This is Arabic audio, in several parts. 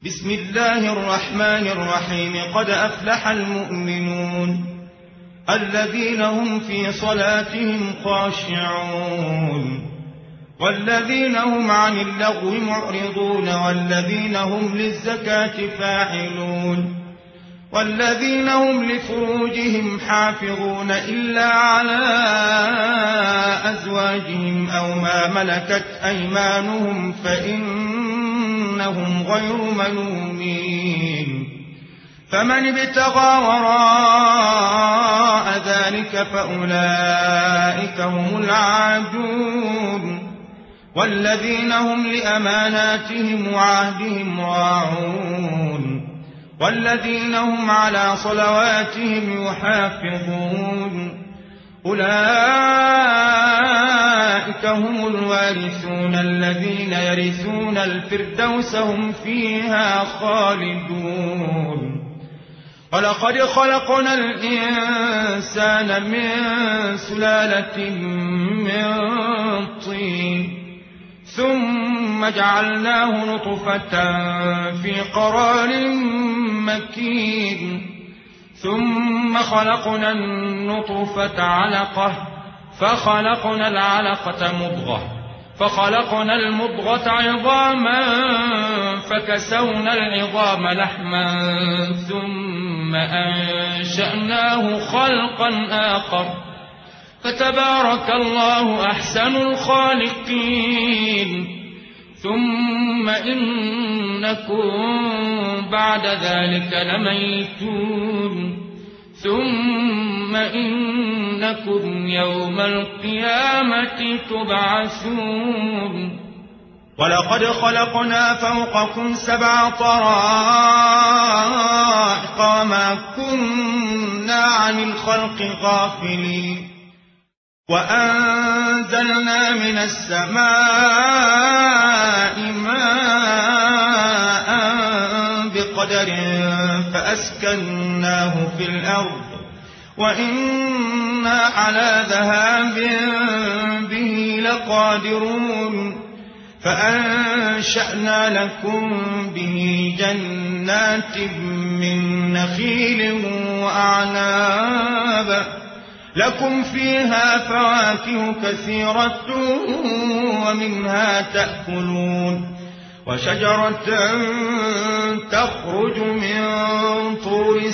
بسم الله الرحمن الرحيم. قد أفلح المؤمنون الذين هم في صلاتهم خاشعون والذين هم عن اللغو معرضون والذين هم للزكاة فاعلون والذين هم لفروجهم حافظون إلا على أزواجهم أو ما ملكت أيمانهم فإنهم غير ملومين. فمن ابتغى وراء ذلك فأولئك هم العادون والذين هم لأماناتهم وعهدهم راعون والذين هم على صلواتهم يحافظون. أولئك هم الوارثون الذين يرثون الفردوس هم فيها خالدون. ولقد خلقنا الإنسان من سلالة من طين ثم جعلناه نطفة في قرار مكين ثم خلقنا النطفة علقة فخلقنا العلقة مضغة فخلقنا المضغة عظاما فكسونا العظام لحما ثم أنشأناه خلقا آخر فتبارك الله أحسن الخالقين. ثم إنكم بعد ذلك لميتون ثم إنكم يوم القيامة تبعثون. ولقد خلقنا فوقكم 7 طرائق وما كنا عن الخلق غافلين وأنزلنا من السماء ماء بقدر فأسكناه في الأرض وإنا على ذهاب به لقادرون. فأنشأنا لكم به جنات من نخيل وأعناب لكم فيها فواكه كثيرة ومنها تأكلون وشجرة تخرج من طور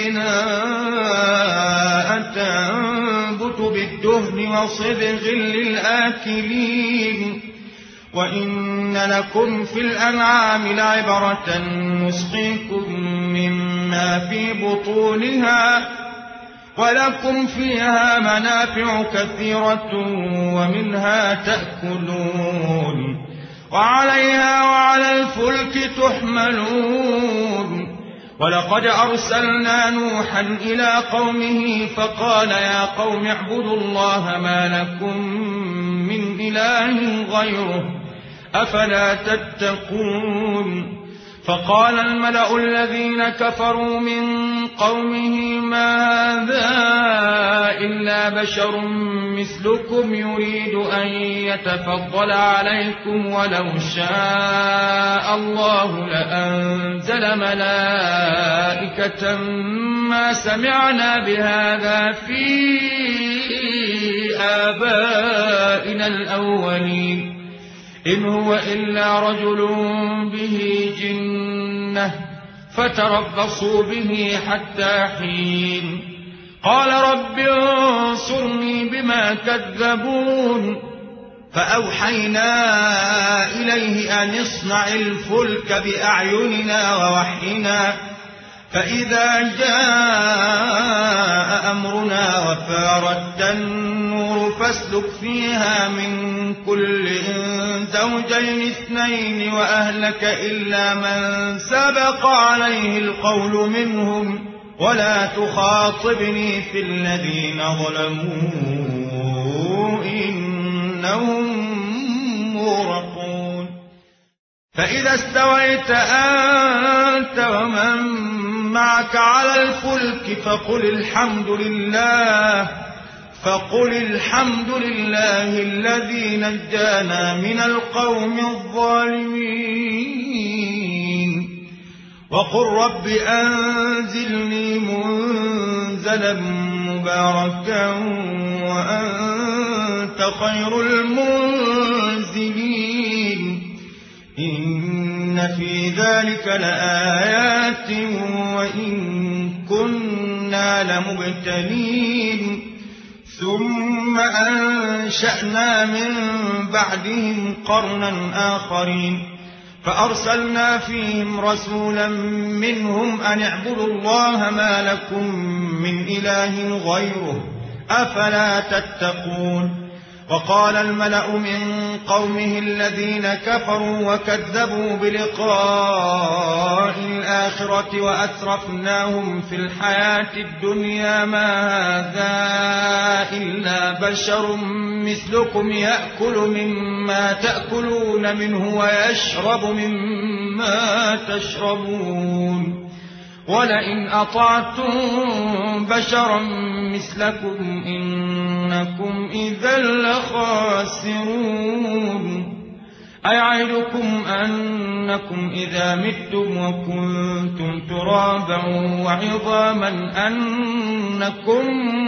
سيناء تنبت بالدهن وصبغ للآكلين. وإن لكم في الأنعام لعبرة نسقيكم مما في بطونها ولكم فيها منافع كثيرة ومنها تأكلون وعليها وعلى الفلك تحملون. ولقد أرسلنا نوحا إلى قومه فقال يا قوم اعبدوا الله ما لكم من إله غيره أفلا تتقون. فقال الملأ الذين كفروا من قومه ما هذا إلا بشر مثلكم يريد أن يتفضل عليكم ولو شاء الله لأنزل ملائكة ما سمعنا بهذا في آبائنا الأولين إن هو إلا رجل به جنة فتربصوا به حتى حين. قال رب انصرني بما كذبون. فأوحينا إليه أن اصنع الفلك بأعيننا ووحينا فإذا جاء أمرنا وفارت النور فاسلك فيها من كل زوجين 2 وأهلك إلا من سبق عليه القول منهم ولا تخاطبني في الذين ظلموا إنهم مغرقون. فإذا استويت أنت ومن معك على الفلك فقل الحمد لله الذي نجانا من القوم الظالمين. وقل رب أنزلني منزلا مباركا وأنت خير المنزلين إن في ذلك لآيات وإن كنا لمبتلين ثم أنشأنا من بعدهم قرنا آخرين فأرسلنا فيهم رسولا منهم أن اعبدوا الله ما لكم من إله غيره أفلا تتقون وقال الملأ من قومه الذين كفروا وكذبوا بلقاء الآخرة وأترفناهم في الحياة الدنيا ما هذا إلا بشر مثلكم يأكل مما تأكلون منه ويشرب مما تشربون ولئن أطعتم بشرا مثلكم إنكم إذا لخاسرون أيعدكم أنكم إذا متم وكنتم ترابا وعظاما أنكم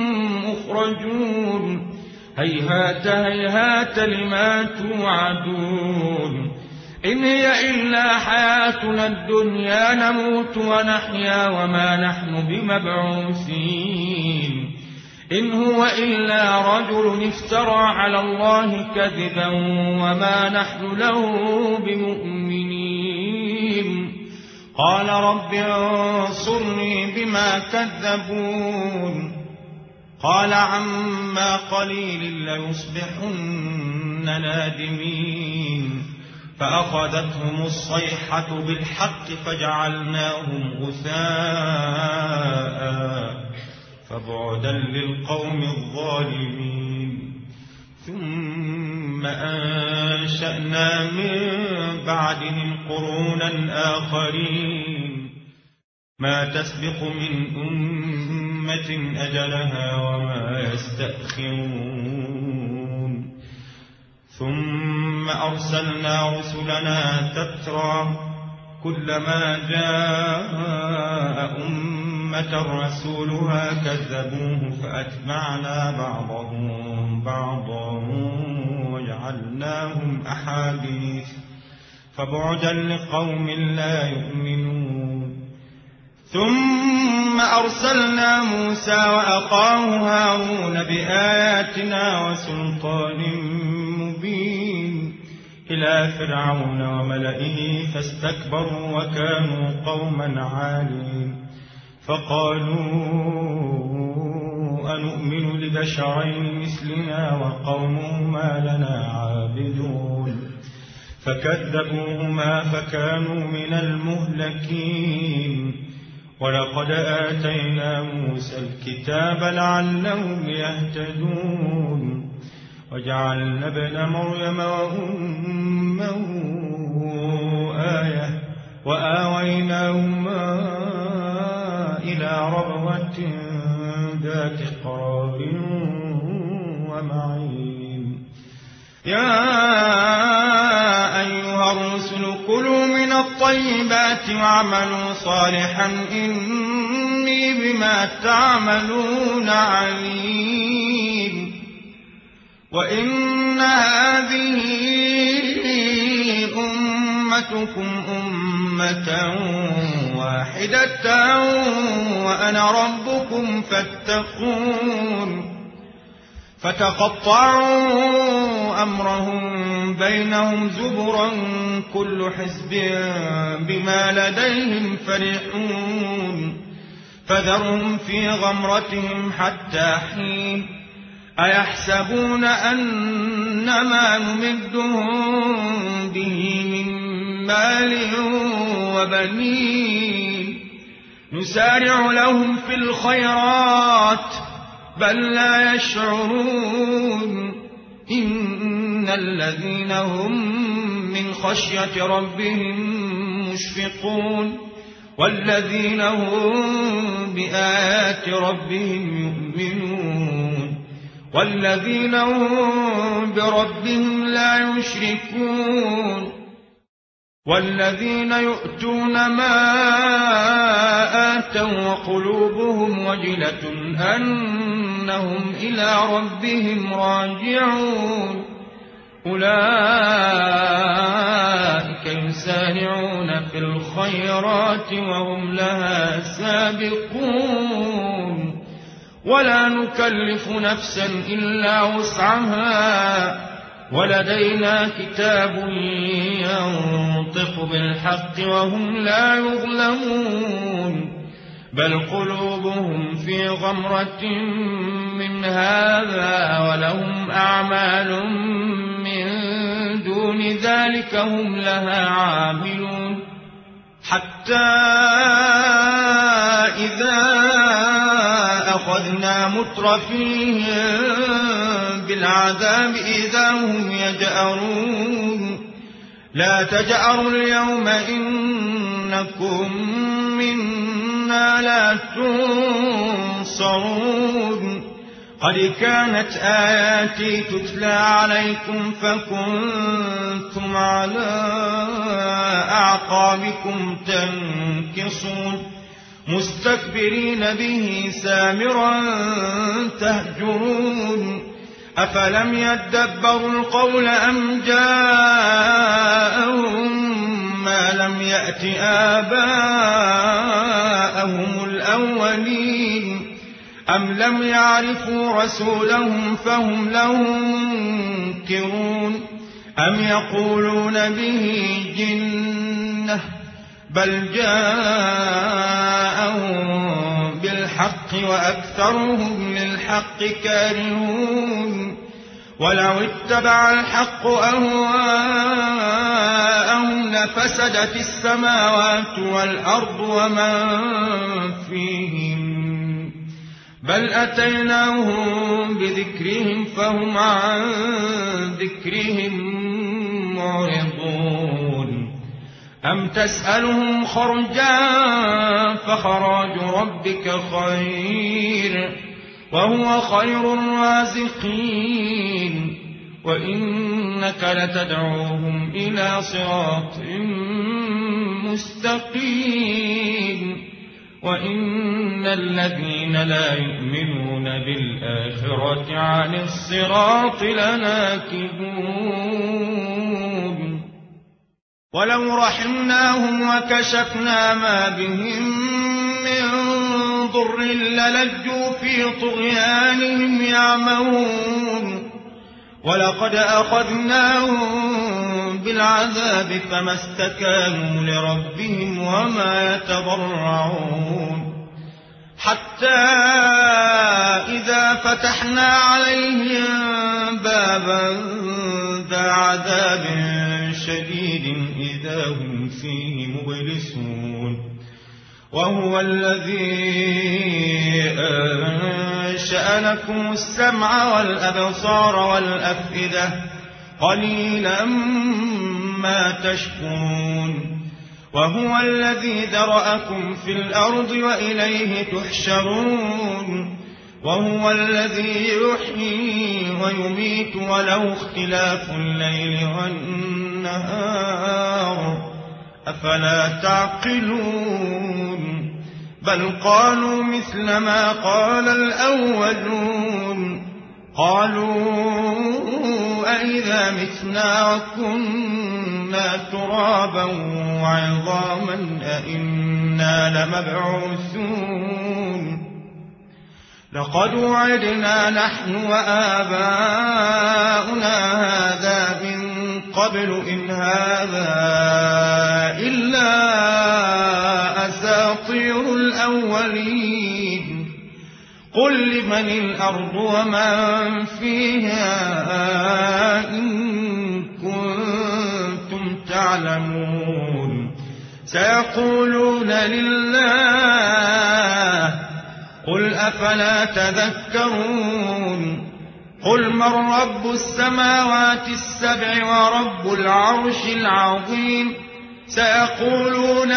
مخرجون هيهات هيهات لما توعدون إن هي إلا حياتنا الدنيا نموت ونحيا وما نحن بمبعوثين إن هو إلا رجل افترى على الله كذبا وما نحن له بمؤمنين قال رب انصرني بما كذبون قال عما قليل ليصبحن نادمين فأخذتهم الصيحة بالحق فجعلناهم غثاء فبعدا للقوم الظالمين ثم أنشأنا من بعدهم قرونا آخرين ما تسبق من أمة أجلها وما يستأخرون ثم أرسلنا رسلنا تترى كلما جاء أمة رسولها كذبوه فأتبعنا بعضهم بعضا وجعلناهم أحاديث فبعدا لقوم لا يؤمنون ثم أرسلنا موسى وأخاه هارون بآياتنا وسلطان مبين إلى فرعون وملئه فاستكبروا وكانوا قوما عالين فقالوا أنؤمن لبشرين مثلنا وقومهما لنا عابدون فكذبوهما فكانوا من المهلكين ولقد آتينا موسى الكتاب لعلهم يهتدون وجعلنا ابن مريم وأمه آية وآويناهما إلى ربوة ذات قرار ومعين يا أيها الرسل كلوا من الطيبات واعملوا صالحا إني بما تعملون عليم وإن هذه أمتكم أمة واحدة وأنا ربكم فاتقون فتقطعوا أمرهم بينهم زبرا كل حزب بما لديهم فرحون فذرهم في غمرتهم حتى حين أيحسبون أن ما نمدهم به من مال وبنين نسارع لهم في الخيرات بل لا يشعرون إن الذين هم من خشية ربهم مشفقون والذين هم بآيات ربهم يؤمنون والذين هم بربهم لا يشركون والذين يؤتون ما آتوا وقلوبهم وجلة أنهم إلى ربهم راجعون أولئك يسارعون في الخيرات وهم لها سابقون ولا نكلف نفسا إلا وسعها ولدينا كتاب ينطق بالحق وهم لا يظلمون بل قلوبهم في غمرة من هذا ولهم أعمال من دون ذلك هم لها عاملون حتى إذا أخذنا مترفيهم بالعذاب إذا هم يجأرون لا تجأروا اليوم إنكم منا لا تنصرون قد كانت آياتي تتلى عليكم فكنتم على أعقابكم تنكصون مستكبرين به سامرا تهجرون أفلم يدبروا القول أم جاءهم ما لم يأت آباءهم الأولين أم لم يعرفوا رسولهم فهم له منكرون أم يقولون به جنة بل جاءهم بالحق وأكثرهم للحق كارهون ولو اتبع الحق أهواءهم لفسدت السماوات والأرض ومن فيهن بل أتيناهم بذكرهم فهم عن ذكرهم معرضون أم تسألهم خرجا فخراج ربك خير وهو خير الرازقين وإنك لتدعوهم إلى صراط مستقيم وإن الذين لا يؤمنون بالآخرة عن الصراط لناكبون ولو رحمناهم وكشفنا ما بهم من ضر للجوا في طغيانهم يعمهون ولقد أخذناهم بالعذاب فما استكانوا لربهم وما يتضرعون حتى إذا فتحنا عليهم بابا ذا عذاب شديد إذا هم فيه مبلسون وهو الذي أنشأ لكم السمع والأبصار والأفئدة قليلا ما تشكرون وهو الذي ذرأكم في الأرض وإليه تحشرون وهو الذي يحيي ويميت وله اختلاف الليل والنهار أفلا تعقلون بل قالوا مثل ما قال الأولون قالوا أئذا متنا وكنا ترابا وعظاما أئنا لمبعوثون لقد وعدنا نحن وآباؤنا هذا من قبل إن هذا إلا أساطير الأولين قل لمن الأرض ومن فيها إن كنتم تعلمون سيقولون لله قل أفلا تذكرون قل من رب السماوات السبع ورب العرش العظيم سيقولون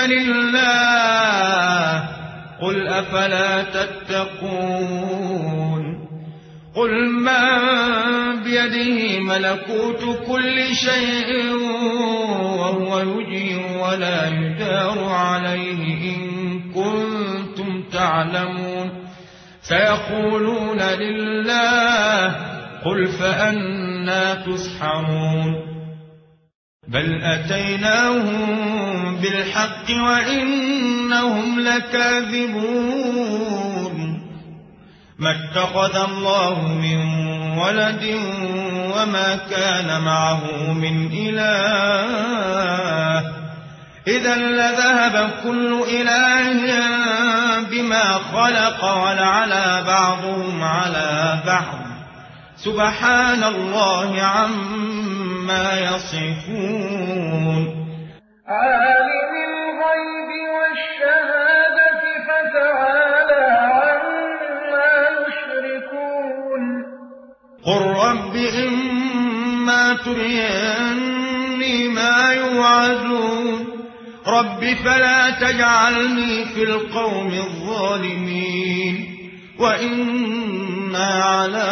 لله قل أفلا تتقون قل من بيده ملكوت كل شيء وهو يجير ولا يجار عليه إن كنتم تعلمون سيقولون لله قل فأنى تسحرون بل أتيناهم بالحق وإنهم لكاذبون ما اتخذ الله من ولد وما كان معه من إله إذا لذهب كل إله بما خلق ولعلى بعضهم على بعض سبحان الله عما يصفون عالم الغيب والشهادة فتعالى عما يشركون قل رب إما تريني ما يوعدون رب فلا تجعلني في القوم الظالمين وإنا على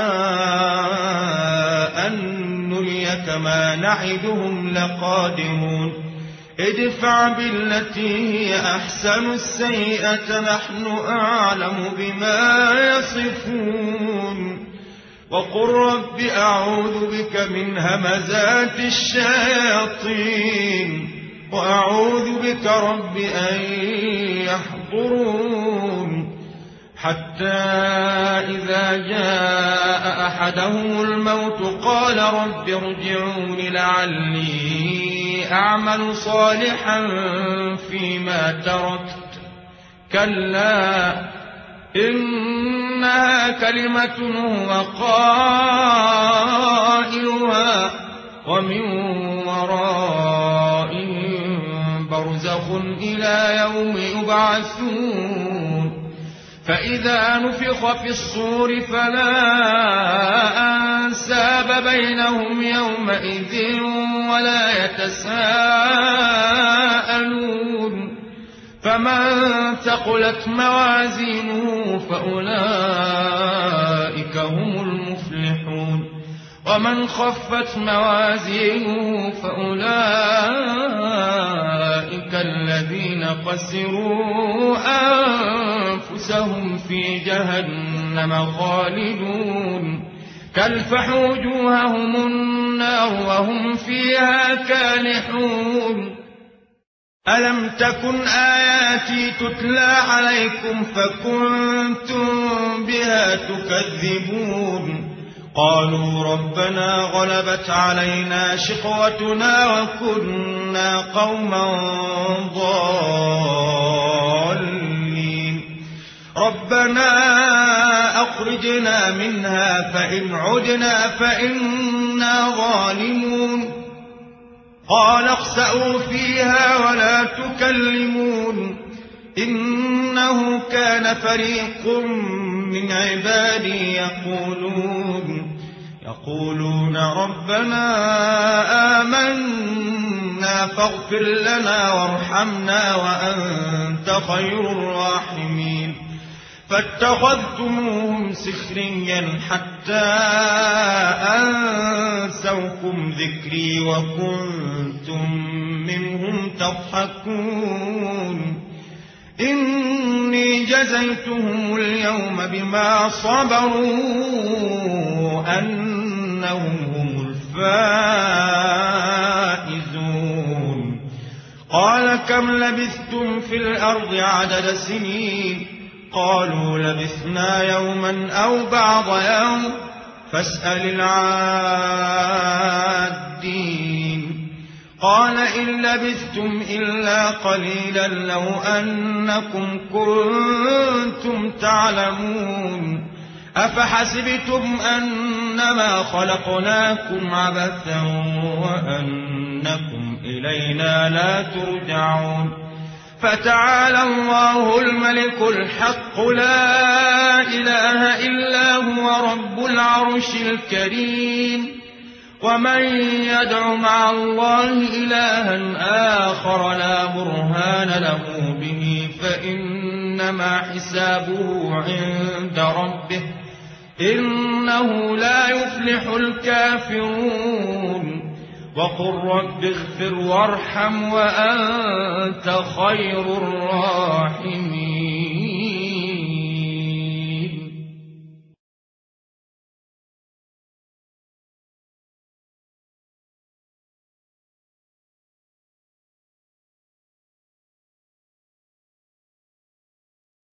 أن نريك ما نعدهم لقادرون ادفع بالتي هي أحسن السيئة نحن أعلم بما يصفون وقل رب أعوذ بك من همزات الشياطين وأعوذ بك رب أن يحضرون حتى إذا جاء أحدهم الموت قال رب ارجعون لعلي أعمل صالحا فيما تركت كلا إنها كلمة هو قائلها ومن ورائهم برزخ إلى يوم يبعثون فإذا نفخ في الصور فلا أنساب بينهم يومئذ ولا يتساءلون فمن ثقلت موازينه فأولئك هم المفلحون ومن خفت موازينه فأولئك الذين خسروا أنفسهم في جهنم خالدون تلفح وجوههم النار وهم فيها كالحون ألم تكن آياتي تتلى عليكم فكنتم بها تكذبون قالوا ربنا غلبت علينا شقوتنا وكنا قوما ضالين ربنا أخرجنا منها فإن عدنا فإنا ظالمون قال اخسئوا فيها ولا تكلمون إنه كان فريق من عبادي يقولون ربنا آمنا فاغفر لنا وارحمنا وأنت خير الراحمين فاتخذتموهم سخريا حتى أنسوكم ذكري وكنتم منهم تضحكون إني جزيتهم اليوم بما صبروا أنهم هم الفائزون قال كم لبثتم في الأرض عدد سنين قالوا لبثنا يوما أو بعض يوم فاسأل العادين قال إن لبثتم إلا قليلا لو أنكم كنتم تعلمون أفحسبتم أنما خلقناكم عبثا وأنكم إلينا لا ترجعون فتعالى الله الملك الحق لا إله إلا هو رب العرش الكريم ومن يدع مع الله إلها آخر لا برهان له به فإنما حسابه عند ربه إنه لا يفلح الكافرون وقل رب اغفر وارحم وأنت خير الراحمين